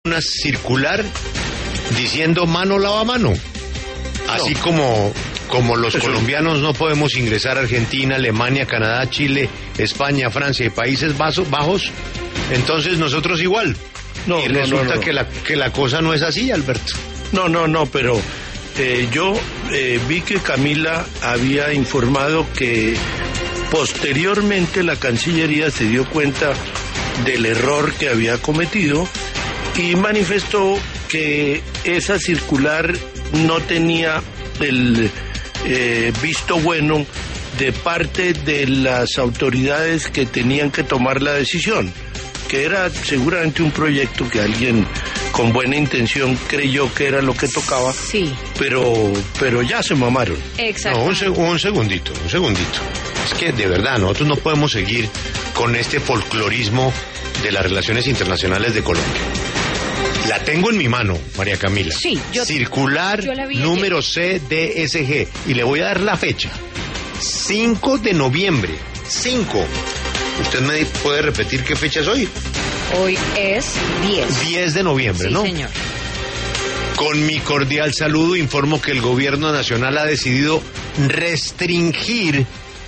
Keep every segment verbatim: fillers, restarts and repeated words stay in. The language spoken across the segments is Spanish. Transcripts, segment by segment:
una circular diciendo mano lava mano. Así no. como, como los Eso. colombianos no podemos ingresar a Argentina, Alemania, Canadá, Chile, España, Francia y Países Bajos, entonces nosotros igual. No, y no, resulta no, no. Que, la, que la cosa no es así, Alberto. No, no, no, pero eh, yo eh, vi que Camila había informado que posteriormente la Cancillería se dio cuenta del error que había cometido y manifestó que esa circular no tenía el eh, visto bueno de parte de las autoridades que tenían que tomar la decisión, que era seguramente un proyecto que alguien con buena intención creyó que era lo que tocaba, sí. pero pero ya se mamaron. Exacto. No, un, seg un segundito, un segundito. Es que de verdad nosotros no podemos seguir con este folclorismo de las relaciones internacionales de Colombia. La tengo en mi mano, María Camila. Sí, yo, Circular yo la vi número ayer. C D S G. Y le voy a dar la fecha. cinco de noviembre. cinco. ¿Usted me puede repetir qué fecha es hoy? Hoy es diez. diez de noviembre, sí, ¿no? Sí, señor. Con mi cordial saludo informo que el gobierno nacional ha decidido restringir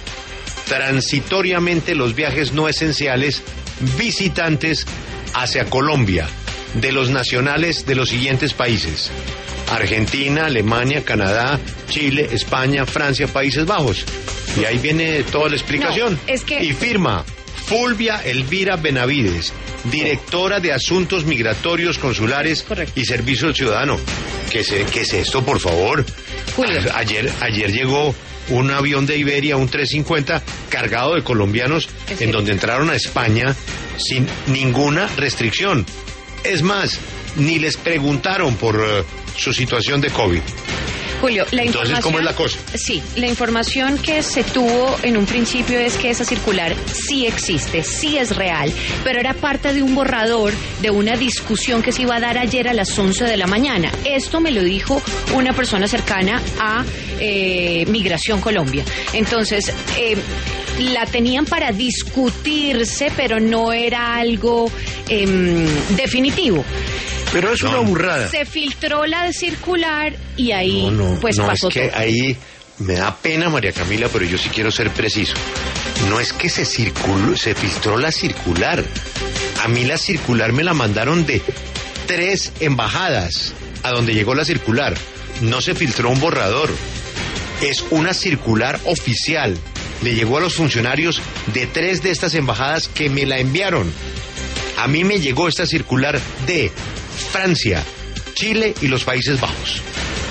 transitoriamente los viajes no esenciales visitantes hacia Colombia de los nacionales de los siguientes países: Argentina, Alemania, Canadá, Chile, España, Francia, Países Bajos. Y ahí viene toda la explicación. No, es que... Y firma Fulvia Elvira Benavides, directora de Asuntos Migratorios, Consulares Correcto. y Servicio al Ciudadano. ¿Qué es, qué es esto, por favor? Julio. A, ayer, ayer llegó un avión de Iberia, un trescientos cincuenta, cargado de colombianos, en cierto. donde entraron a España sin ninguna restricción. Es más, ni les preguntaron por uh, su situación de COVID. Julio, la Entonces, información... ¿cómo es la cosa? Sí, la información que se tuvo en un principio es que esa circular sí existe, sí es real, pero era parte de un borrador de una discusión que se iba a dar ayer a las once de la mañana. Esto me lo dijo una persona cercana a eh, Migración Colombia. Entonces, eh, la tenían para discutirse, pero no era algo eh, definitivo. Pero es no. una burrada. Se filtró la circular y ahí no, no, pues no, pasó es que todo. Ahí me da pena, María Camila, pero yo sí quiero ser preciso. No es que se circuló, se filtró la circular. A mí la circular me la mandaron de tres embajadas a donde llegó la circular. No se filtró un borrador. Es una circular oficial. Le llegó a los funcionarios de tres de estas embajadas que me la enviaron. A mí me llegó esta circular de Francia, Chile y los Países Bajos.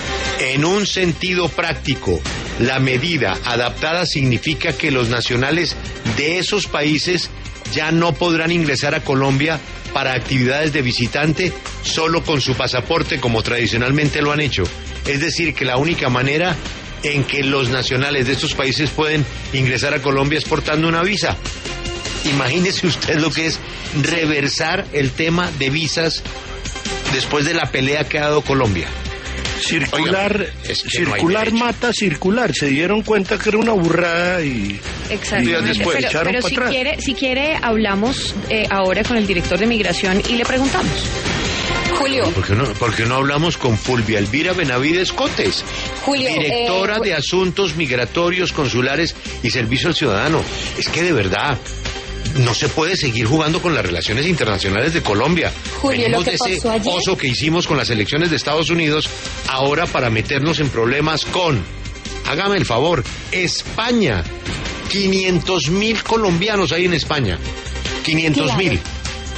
En un sentido práctico, la medida adaptada significa que los nacionales de esos países ya no podrán ingresar a Colombia para actividades de visitante solo con su pasaporte, como tradicionalmente lo han hecho. Es decir, que la única manera en que los nacionales de estos países pueden ingresar a Colombia es portando una visa. Imagínese usted lo que es reversar el tema de visas después de la pelea que ha dado Colombia. Circular, Oiga, es que circular no mata circular. Se dieron cuenta que era una burrada y, Exacto. y después pero, echaron pero para si atrás. quiere, si quiere hablamos eh, ahora con el director de Migración y le preguntamos. Julio. ¿Por qué no, por qué no hablamos con Fulvia Elvira Benavides Cotes, Julio, directora eh, de Asuntos Migratorios, Consulares y Servicio al Ciudadano? Es que de verdad no se puede seguir jugando con las relaciones internacionales de Colombia. Julio, Venimos lo que de ese pasó ayer... oso que hicimos con las elecciones de Estados Unidos, ahora para meternos en problemas con, hágame el favor, España. quinientos mil colombianos hay en España. quinientos mil. Claro.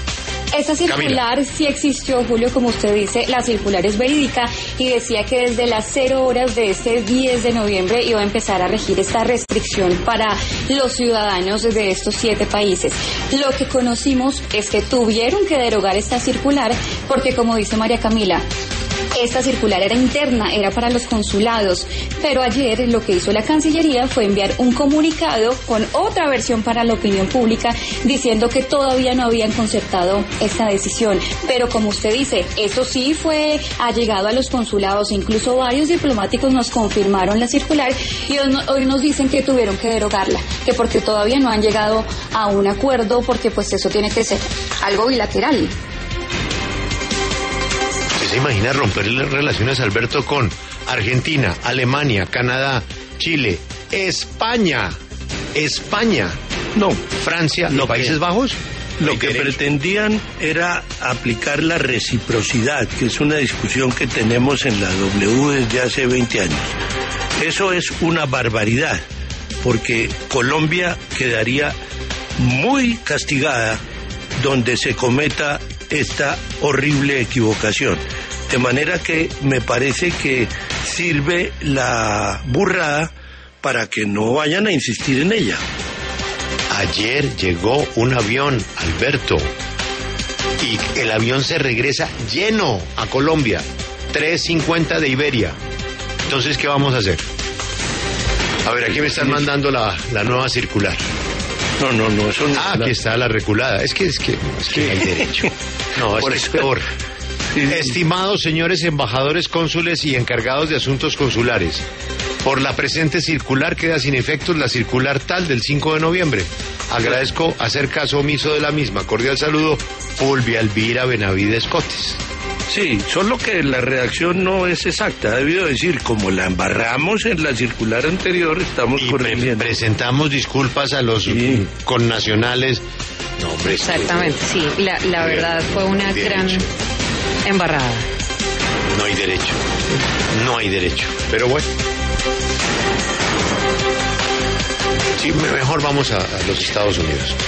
Esa circular Camila. Sí existió, Julio, como usted dice, la circular es verídica y decía que desde las cero horas de este diez de noviembre iba a empezar a regir esta restricción para los ciudadanos de estos siete países. Lo que conocimos es que tuvieron que derogar esta circular porque, como dice María Camila, esta circular era interna, era para los consulados, pero ayer lo que hizo la Cancillería fue enviar un comunicado con otra versión para la opinión pública diciendo que todavía no habían concertado esta decisión. Pero como usted dice, eso sí fue allegado a los consulados, incluso varios diplomáticos nos confirmaron la circular y hoy nos dicen que tuvieron que derogarla, que porque todavía no han llegado a un acuerdo, porque pues eso tiene que ser algo bilateral. se imagina romper las relaciones, Alberto, con Argentina, Alemania, Canadá, Chile, España, España, No, Francia, Lo los Países que- Bajos? lo Hay que derecho. pretendían era aplicar la reciprocidad, que es una discusión que tenemos en la W desde hace veinte años. Eso es una barbaridad, porque Colombia quedaría muy castigada donde se cometa esta horrible equivocación. De manera que me parece que sirve la burrada para que no vayan a insistir en ella. Ayer llegó un avión, Alberto, y el avión se regresa lleno a Colombia, trescientos cincuenta de Iberia. Entonces, ¿qué vamos a hacer? A ver, aquí me están mandando la, la nueva circular. No, no, no, eso no. Ah, aquí está la reculada. Es que es que, es que hay derecho. No, es Por que es eso- peor. Sí, sí. Estimados señores embajadores, cónsules y encargados de asuntos consulares, por la presente circular queda sin efectos la circular tal del cinco de noviembre. Agradezco hacer caso omiso de la misma. Cordial saludo, Fulvia Elvira Benavides Cotes. Sí, solo que la redacción no es exacta. Ha debido decir, como la embarramos en la circular anterior, estamos Y pre- corrigiendo. presentamos disculpas a los Sí. connacionales. No, hombre, es que- Exactamente, sí. La, la verdad fue una Derecho. gran embarrada. No hay derecho. No hay derecho. Pero bueno. Sí, mejor vamos a, a los Estados Unidos.